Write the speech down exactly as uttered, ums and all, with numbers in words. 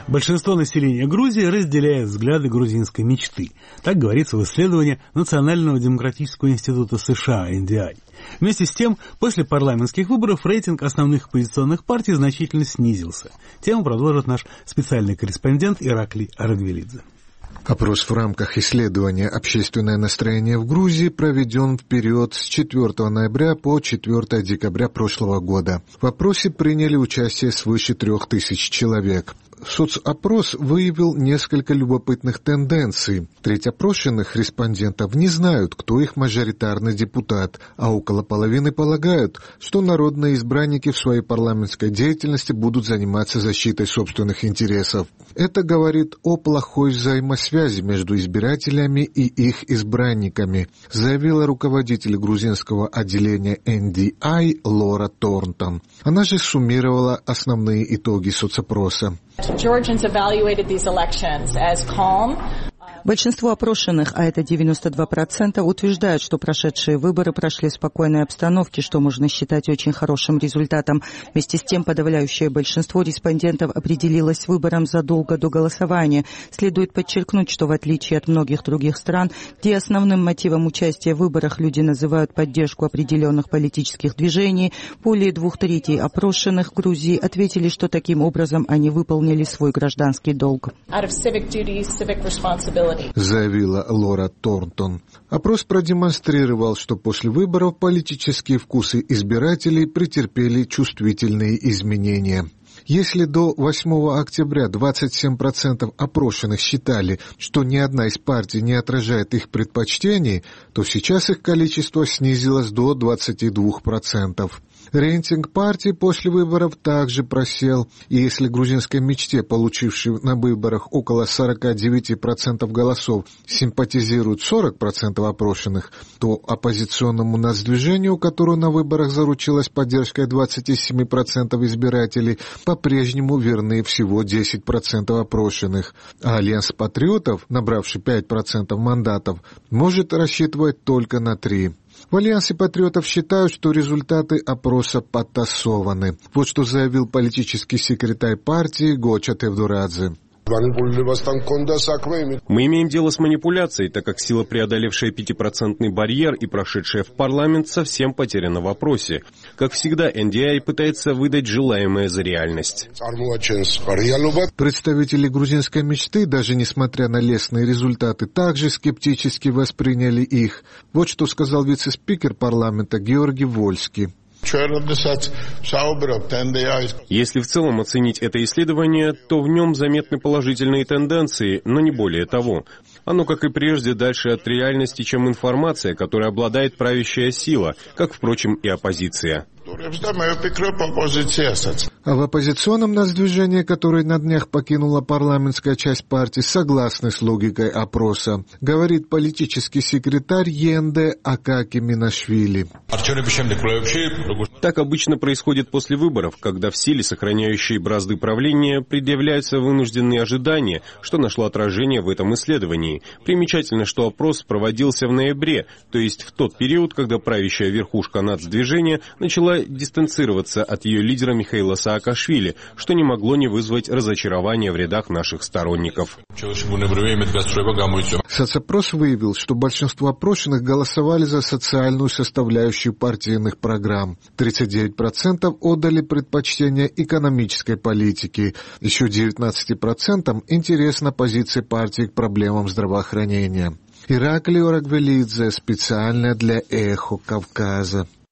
Большинство населения Грузии разделяет взгляды грузинской мечты. Так говорится в исследовании Национального демократического института США эн ди ай. Вместе с тем, после парламентских выборов рейтинг основных оппозиционных партий значительно снизился. Тему продолжит наш специальный корреспондент Ираклий Арагвелидзе. Опрос в рамках исследования «Общественное настроение в Грузии» проведен в период с четвёртого ноября по четвёртого декабря прошлого года. В опросе приняли участие свыше трех тысяч человек. Соцопрос выявил несколько любопытных тенденций. Треть опрошенных респондентов не знают, кто их мажоритарный депутат, а около половины полагают, что народные избранники в своей парламентской деятельности будут заниматься защитой собственных интересов. Это говорит о плохой взаимосвязи между избирателями и их избранниками, заявила руководитель грузинского отделения эн ди ай Лора Торнтон. Она же суммировала основные итоги соцопроса. Большинство опрошенных, а это девяносто два процента, утверждают, что прошедшие выборы прошли в спокойной обстановке, что можно считать очень хорошим результатом. Вместе с тем, подавляющее большинство респондентов определилось с выбором задолго до голосования. Следует подчеркнуть, что в отличие от многих других стран, где основным мотивом участия в выборах люди называют поддержку определенных политических движений, более двух третей опрошенных в Грузии ответили, что таким образом они выполнили свой гражданский долг. Заявила Лора Торнтон. Опрос продемонстрировал, что после выборов политические вкусы избирателей претерпели чувствительные изменения. Если до восьмого октября двадцать семь процентов опрошенных считали, что ни одна из партий не отражает их предпочтений, то сейчас их количество снизилось до двадцати двух процентов. Рейтинг партий после выборов также просел, и если грузинской мечте, получившей на выборах около сорок девять процентов голосов, симпатизируют сорок процентов опрошенных, то оппозиционному нацдвижению, которое на выборах заручилось поддержкой двадцать семь процентов избирателей, по-прежнему верны всего десять процентов опрошенных, а Альянс патриотов, набравший пять процентов мандатов, может рассчитывать только на три. В Альянсе патриотов считают, что результаты опроса подтасованы. Вот что заявил политический секретарь партии Гоча Тевдурадзе. Мы имеем дело с манипуляцией, так как сила, преодолевшая пятипроцентный барьер и прошедшая в парламент, совсем потеряна в вопросе. Как всегда, эн ди ай пытается выдать желаемое за реальность. Представители грузинской мечты, даже несмотря на лестные результаты, также скептически восприняли их. Вот что сказал вице-спикер парламента Георгий Вольский. Если в целом оценить это исследование, то в нем заметны положительные тенденции, но не более того. Оно, как и прежде, дальше от реальности, чем информация, которой обладает правящая сила, как, впрочем, и оппозиция. А в оппозиционном нацдвижении, которое на днях покинула парламентская часть партии, согласны с логикой опроса, говорит политический секретарь ЕНД Акаки Минашвили. Так обычно происходит после выборов, когда в силе, сохраняющей бразды правления, предъявляются вынужденные ожидания, что нашло отражение в этом исследовании. Примечательно, что опрос проводился в ноябре, то есть в тот период, когда правящая верхушка нацдвижения начала дистанцироваться от ее лидера Михаила Саакашвили, что не могло не вызвать разочарования в рядах наших сторонников. Соцопрос выявил, что большинство опрошенных голосовали за социальную составляющую партийных программ. тридцать девять процентов отдали предпочтение экономической политике. Еще девятнадцать процентов интересна позиция партии к проблемам здравоохранения. Ираклий Арагвелидзе специально для «Эхо Кавказа».